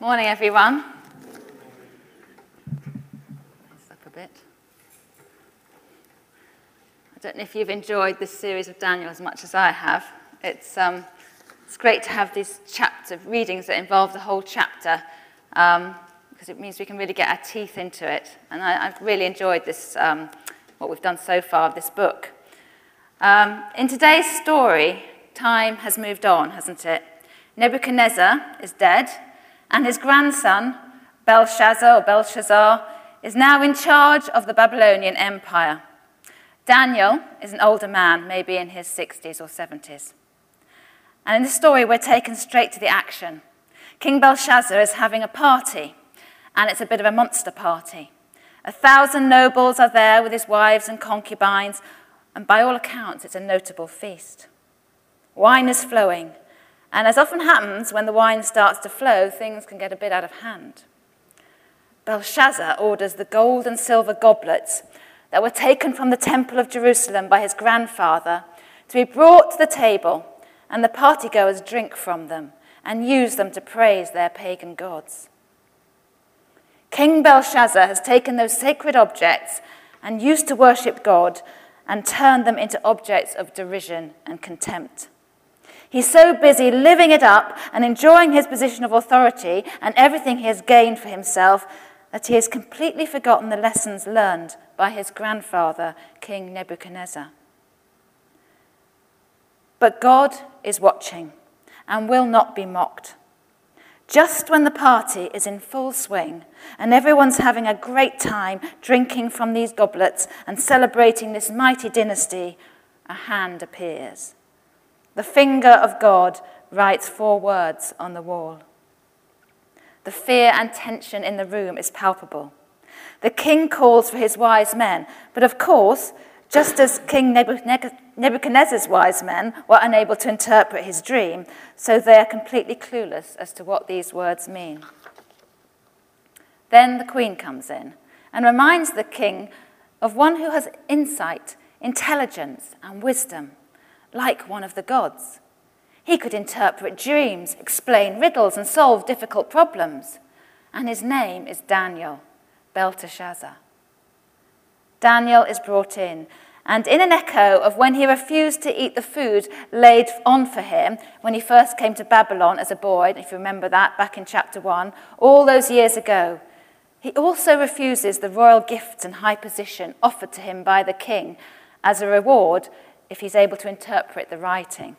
Morning, everyone. Up a bit. I don't know if you've enjoyed this series of Daniel as much as I have. It's great to have these chapter readings that involve the whole chapter, because it means we can really get our teeth into it. And I've really enjoyed this, what we've done so far of this book. In today's story, time has moved on, hasn't it? Nebuchadnezzar is dead, and his grandson, Belshazzar, is now in charge of the Babylonian Empire. Daniel is an older man, maybe in his 60s or 70s. And in this story, we're taken straight to the action. King Belshazzar is having a party, and it's a bit of a monster party. 1,000 nobles are there with his wives and concubines, and by all accounts, it's a notable feast. Wine is flowing. And as often happens, when the wine starts to flow, things can get a bit out of hand. Belshazzar orders the gold and silver goblets that were taken from the temple of Jerusalem by his grandfather to be brought to the table, and the partygoers drink from them and use them to praise their pagan gods. King Belshazzar has taken those sacred objects and used to worship God and turned them into objects of derision and contempt. He's so busy living it up and enjoying his position of authority and everything he has gained for himself that he has completely forgotten the lessons learned by his grandfather, King Nebuchadnezzar. But God is watching and will not be mocked. Just when the party is in full swing and everyone's having a great time drinking from these goblets and celebrating this mighty dynasty, a hand appears. The finger of God writes 4 words on the wall. The fear and tension in the room is palpable. The king calls for his wise men, but of course, just as King Nebuchadnezzar's wise men were unable to interpret his dream, so they are completely clueless as to what these words mean. Then the queen comes in and reminds the king of one who has insight, intelligence, and wisdom, like one of the gods. He could interpret dreams, explain riddles, and solve difficult problems. And his name is Daniel, Belteshazzar. Daniel is brought in, and in an echo of when he refused to eat the food laid on for him when he first came to Babylon as a boy, if you remember that back in chapter 1, all those years ago, he also refuses the royal gifts and high position offered to him by the king as a reward if he's able to interpret the writing.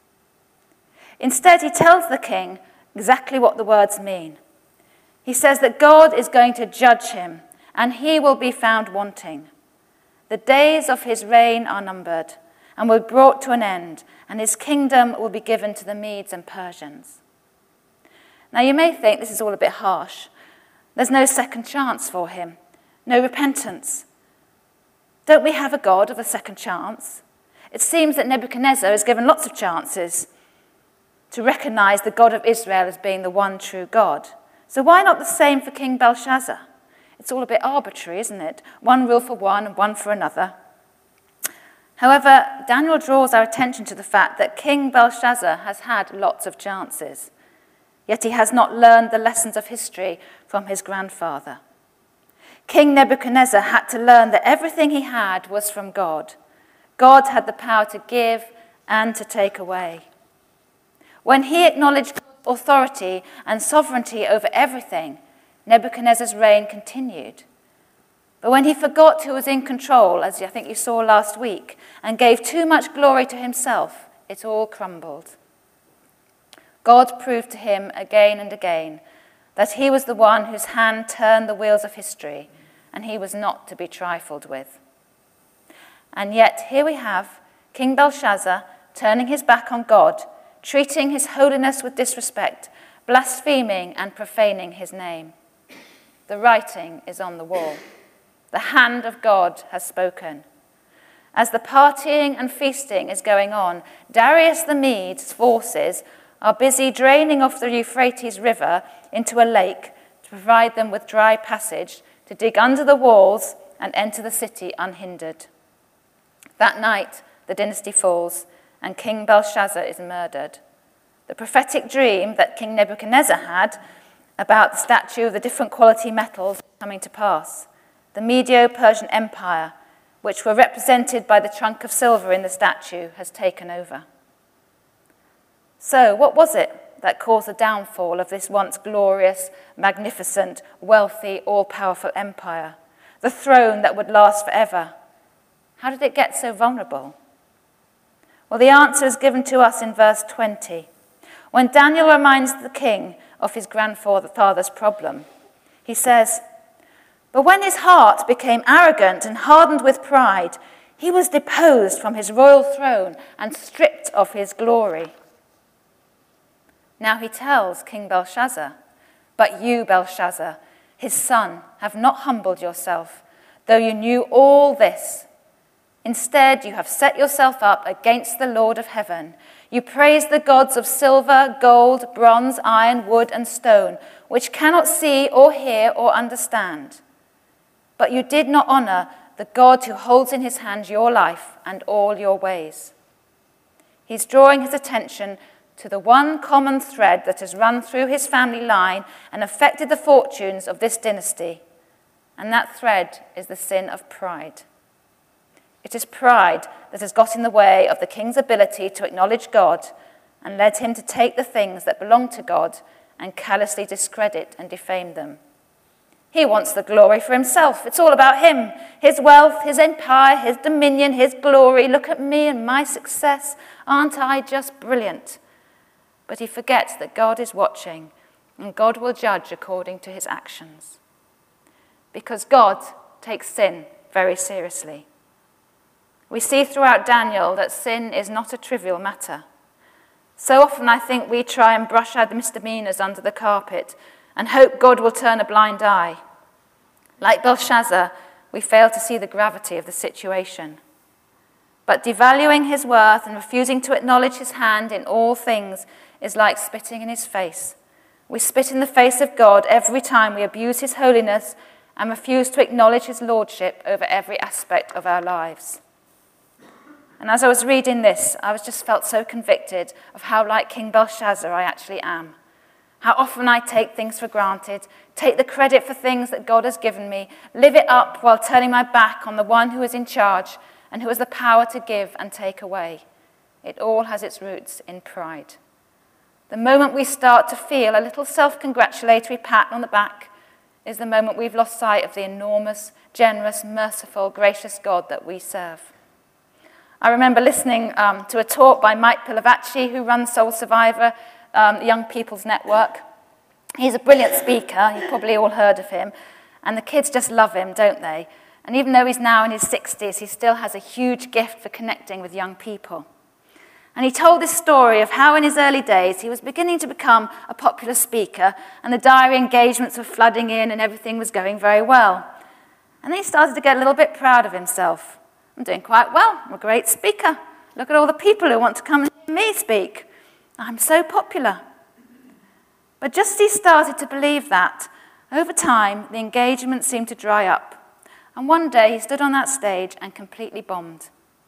Instead, he tells the king exactly what the words mean. He says that God is going to judge him, and he will be found wanting. The days of his reign are numbered, and will be brought to an end, and his kingdom will be given to the Medes and Persians. Now, you may think this is all a bit harsh. There's no second chance for him, no repentance. Don't we have a God of a second chance? It seems that Nebuchadnezzar is given lots of chances to recognize the God of Israel as being the one true God. So why not the same for King Belshazzar? It's all a bit arbitrary, isn't it? One rule for one and one for another. However, Daniel draws our attention to the fact that King Belshazzar has had lots of chances, yet he has not learned the lessons of history from his grandfather. King Nebuchadnezzar had to learn that everything he had was from God. God had the power to give and to take away. When he acknowledged God's authority and sovereignty over everything, Nebuchadnezzar's reign continued. But when he forgot who was in control, as I think you saw last week, and gave too much glory to himself, it all crumbled. God proved to him again and again that he was the one whose hand turned the wheels of history, and he was not to be trifled with. And yet here we have King Belshazzar turning his back on God, treating his holiness with disrespect, blaspheming and profaning his name. The writing is on the wall. The hand of God has spoken. As the partying and feasting is going on, Darius the Mede's forces are busy draining off the Euphrates River into a lake to provide them with dry passage to dig under the walls and enter the city unhindered. That night, the dynasty falls, and King Belshazzar is murdered. The prophetic dream that King Nebuchadnezzar had about the statue of the different quality metals coming to pass. The Medo-Persian Empire, which were represented by the trunk of silver in the statue, has taken over. So, what was it that caused the downfall of this once glorious, magnificent, wealthy, all-powerful empire? The throne that would last forever. How did it get so vulnerable? Well, the answer is given to us in verse 20. When Daniel reminds the king of his grandfather's problem, he says, "But when his heart became arrogant and hardened with pride, he was deposed from his royal throne and stripped of his glory." Now he tells King Belshazzar, "But you, Belshazzar, his son, have not humbled yourself, though you knew all this. Instead, you have set yourself up against the Lord of heaven. You praise the gods of silver, gold, bronze, iron, wood, and stone, which cannot see or hear or understand. But you did not honor the God who holds in his hand your life and all your ways." He's drawing his attention to the one common thread that has run through his family line and affected the fortunes of this dynasty. And that thread is the sin of pride. It is pride that has got in the way of the king's ability to acknowledge God and led him to take the things that belong to God and callously discredit and defame them. He wants the glory for himself. It's all about him, his wealth, his empire, his dominion, his glory. Look at me and my success. Aren't I just brilliant? But he forgets that God is watching and God will judge according to his actions. Because God takes sin very seriously. We see throughout Daniel that sin is not a trivial matter. So often I think we try and brush our misdemeanors under the carpet and hope God will turn a blind eye. Like Belshazzar, we fail to see the gravity of the situation. But devaluing his worth and refusing to acknowledge his hand in all things is like spitting in his face. We spit in the face of God every time we abuse his holiness and refuse to acknowledge his lordship over every aspect of our lives. And as I was reading this, I just felt so convicted of how like King Belshazzar I actually am. How often I take things for granted, take the credit for things that God has given me, live it up while turning my back on the one who is in charge and who has the power to give and take away. It all has its roots in pride. The moment we start to feel a little self-congratulatory pat on the back is the moment we've lost sight of the enormous, generous, merciful, gracious God that we serve. I remember listening to a talk by Mike Pilavachi, who runs Soul Survivor, the Young People's Network. He's a brilliant speaker. You've probably all heard of him. And the kids just love him, don't they? And even though he's now in his 60s, he still has a huge gift for connecting with young people. And he told this story of how in his early days he was beginning to become a popular speaker and the diary engagements were flooding in and everything was going very well. And then he started to get a little bit proud of himself. "I'm doing quite well. I'm a great speaker. Look at all the people who want to come and hear me speak. I'm so popular." But just as he started to believe that, over time, the engagement seemed to dry up. And one day, he stood on that stage and completely bombed.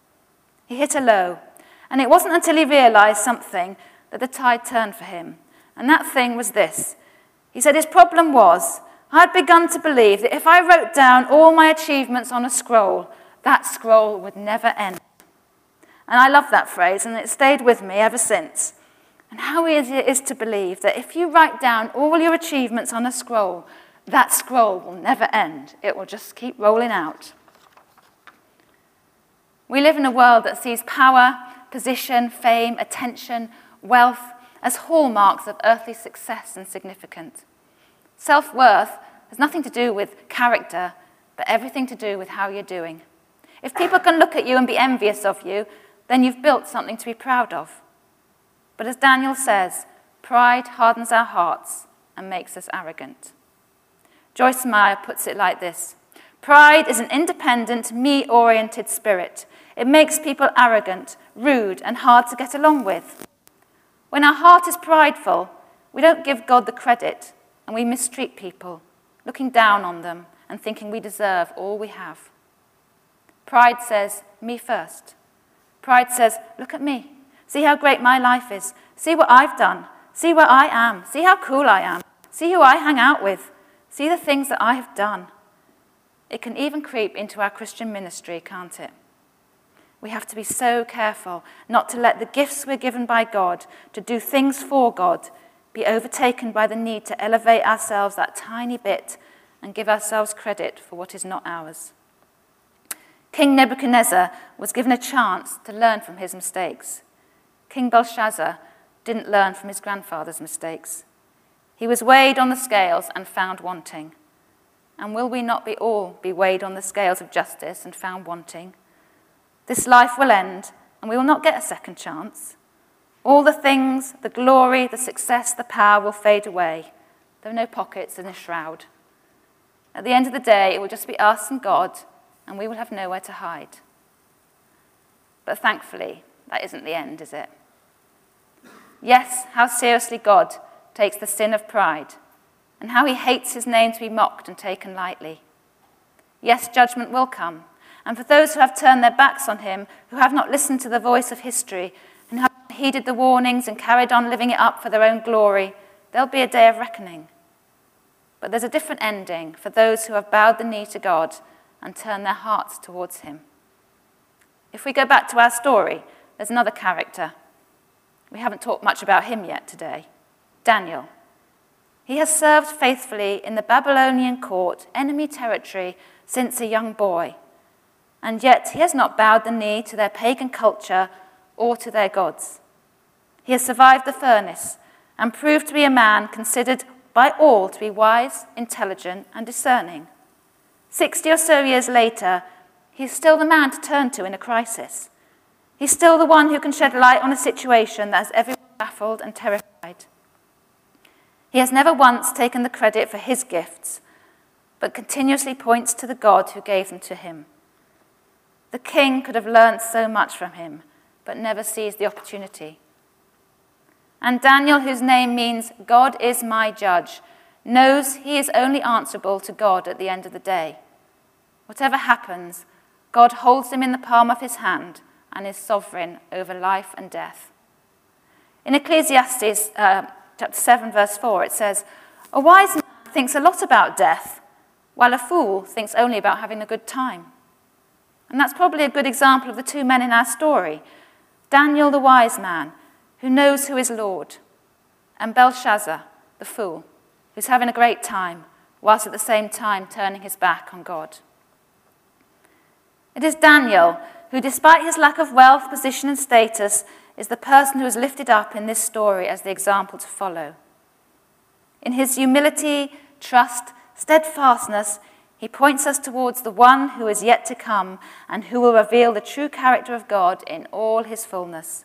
He hit a low, and it wasn't until he realized something that the tide turned for him. And that thing was this. He said his problem was, I'd begun to believe that if I wrote down all my achievements on a scroll, that scroll would never end. And I love that phrase, and it stayed with me ever since. And how easy it is to believe that if you write down all your achievements on a scroll, that scroll will never end. It will just keep rolling out. We live in a world that sees power, position, fame, attention, wealth as hallmarks of earthly success and significance. Self-worth has nothing to do with character, but everything to do with how you're doing. If people can look at you and be envious of you, then you've built something to be proud of. But as Daniel says, pride hardens our hearts and makes us arrogant. Joyce Meyer puts it like this: pride is an independent, me-oriented spirit. It makes people arrogant, rude, and hard to get along with. When our heart is prideful, we don't give God the credit, and we mistreat people, looking down on them and thinking we deserve all we have. Pride says, me first. Pride says, look at me. See how great my life is. See what I've done. See where I am. See how cool I am. See who I hang out with. See the things that I have done. It can even creep into our Christian ministry, can't it? We have to be so careful not to let the gifts we're given by God to do things for God be overtaken by the need to elevate ourselves that tiny bit and give ourselves credit for what is not ours. King Nebuchadnezzar was given a chance to learn from his mistakes. King Belshazzar didn't learn from his grandfather's mistakes. He was weighed on the scales and found wanting. And will we not all be weighed on the scales of justice and found wanting? This life will end, and we will not get a second chance. All the things, the glory, the success, the power will fade away. There are no pockets in the shroud. At the end of the day, it will just be us and God, and we will have nowhere to hide. But thankfully, that isn't the end, is it? Yes, how seriously God takes the sin of pride, and how he hates his name to be mocked and taken lightly. Yes, judgment will come, and for those who have turned their backs on him, who have not listened to the voice of history, and have heeded the warnings and carried on living it up for their own glory, there'll be a day of reckoning. But there's a different ending for those who have bowed the knee to God and turned their hearts towards him. If we go back to our story, there's another character. We haven't talked much about him yet today. Daniel. He has served faithfully in the Babylonian court, enemy territory, since a young boy. And yet he has not bowed the knee to their pagan culture or to their gods. He has survived the furnace and proved to be a man considered by all to be wise, intelligent, and discerning. 60 or so years later, he is still the man to turn to in a crisis. He's still the one who can shed light on a situation that has everyone baffled and terrified. He has never once taken the credit for his gifts, but continuously points to the God who gave them to him. The king could have learned so much from him, but never seized the opportunity. And Daniel, whose name means God is my judge, knows he is only answerable to God at the end of the day. Whatever happens, God holds him in the palm of his hand and is sovereign over life and death. In Ecclesiastes chapter 7, verse 4, it says, "A wise man thinks a lot about death, while a fool thinks only about having a good time." And that's probably a good example of the two men in our story. Daniel, the wise man, who knows who is Lord, and Belshazzar, the fool, who's having a great time, whilst at the same time turning his back on God. It is Daniel who, despite his lack of wealth, position, and status, is the person who is lifted up in this story as the example to follow. In his humility, trust, steadfastness, he points us towards the one who is yet to come and who will reveal the true character of God in all his fullness.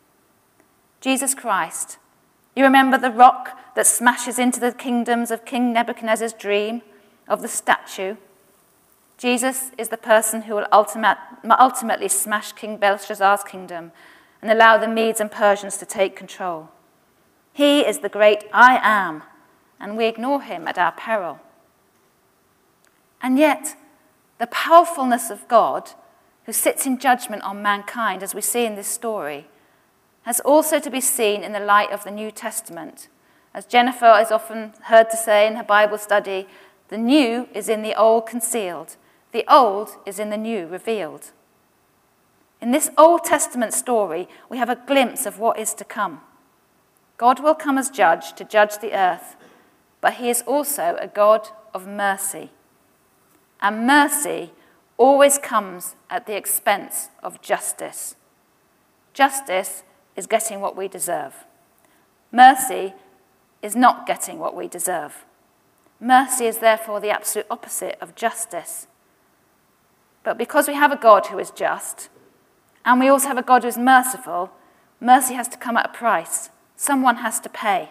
Jesus Christ. You remember the rock that smashes into the kingdoms of King Nebuchadnezzar's dream of the statue? Jesus is the person who will ultimately smash King Belshazzar's kingdom and allow the Medes and Persians to take control. He is the great I am, and we ignore him at our peril. And yet, the powerfulness of God, who sits in judgment on mankind, as we see in this story, has also to be seen in the light of the New Testament. As Jennifer is often heard to say in her Bible study, the new is in the old concealed, the old is in the new revealed. In this Old Testament story, we have a glimpse of what is to come. God will come as judge to judge the earth, but he is also a God of mercy. And mercy always comes at the expense of justice. Justice is getting what we deserve. Mercy is not getting what we deserve. Mercy is therefore the absolute opposite of justice. But because we have a God who is just, and we also have a God who is merciful, mercy has to come at a price. Someone has to pay.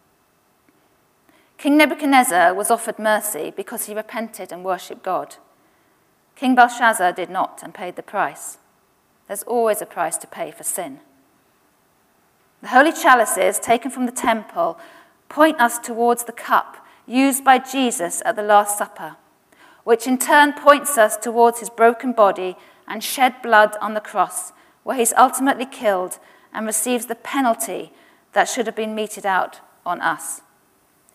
King Nebuchadnezzar was offered mercy because he repented and worshipped God. King Belshazzar did not and paid the price. There's always a price to pay for sin. The holy chalices taken from the temple point us towards the cup used by Jesus at the Last Supper, which in turn points us towards his broken body and shed blood on the cross, where he's ultimately killed and receives the penalty that should have been meted out on us.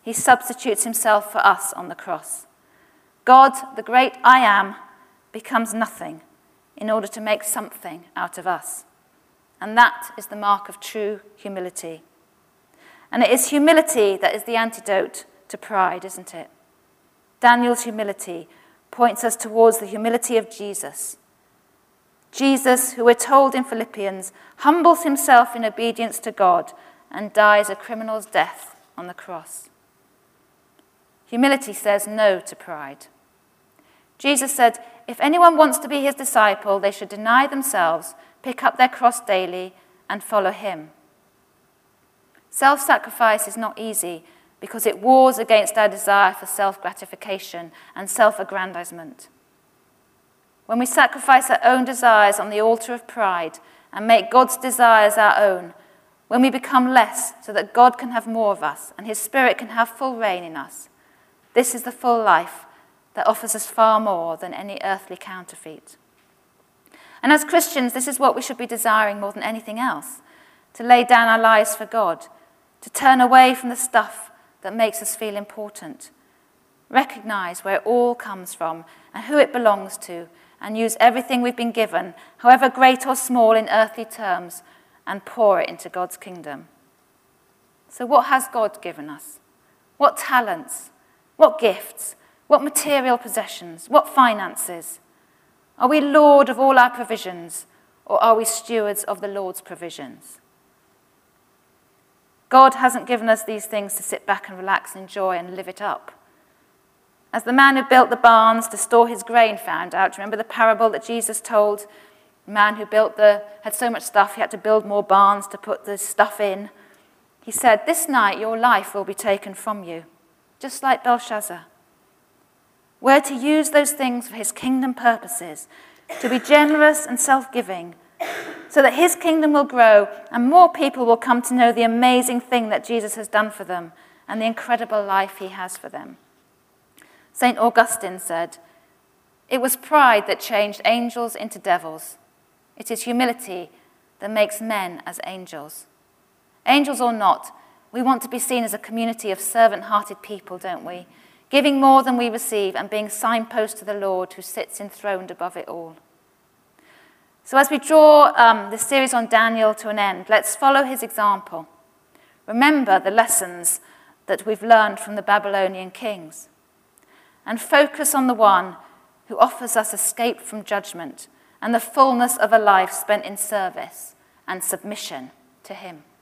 he substitutes himself for us on the cross. God, the great I Am, becomes nothing in order to make something out of us. And that is the mark of true humility. And it is humility that is the antidote to pride, isn't it? Daniel's humility points us towards the humility of Jesus. Jesus, who we're told in Philippians, humbles himself in obedience to God and dies a criminal's death on the cross. Humility says no to pride. Jesus said, if anyone wants to be his disciple, they should deny themselves, pick up their cross daily, and follow him. Self-sacrifice is not easy because it wars against our desire for self-gratification and self-aggrandizement. When we sacrifice our own desires on the altar of pride and make God's desires our own, when we become less so that God can have more of us and his Spirit can have full reign in us, this is the full life that offers us far more than any earthly counterfeit. And as Christians, this is what we should be desiring more than anything else, to lay down our lives for God, to turn away from the stuff that makes us feel important, recognize where it all comes from and who it belongs to, and use everything we've been given, however great or small in earthly terms, and pour it into God's kingdom. So what has God given us? What talents? What gifts? What material possessions? What finances? Are we Lord of all our provisions, or are we stewards of the Lord's provisions? God hasn't given us these things to sit back and relax and enjoy and live it up. As the man who built the barns to store his grain found out, remember the parable that Jesus told? The man who had so much stuff, he had to build more barns to put the stuff in. He said, this night your life will be taken from you, just like Belshazzar. We're to use those things for his kingdom purposes, to be generous and self-giving, so that his kingdom will grow and more people will come to know the amazing thing that Jesus has done for them and the incredible life he has for them. St. Augustine said, it was pride that changed angels into devils. It is humility that makes men as angels. Angels or not, we want to be seen as a community of servant-hearted people, don't we? Giving more than we receive and being signposts to the Lord who sits enthroned above it all. So as we draw this series on Daniel to an end, let's follow his example. Remember the lessons that we've learned from the Babylonian kings. And focus on the one who offers us escape from judgment and the fullness of a life spent in service and submission to him.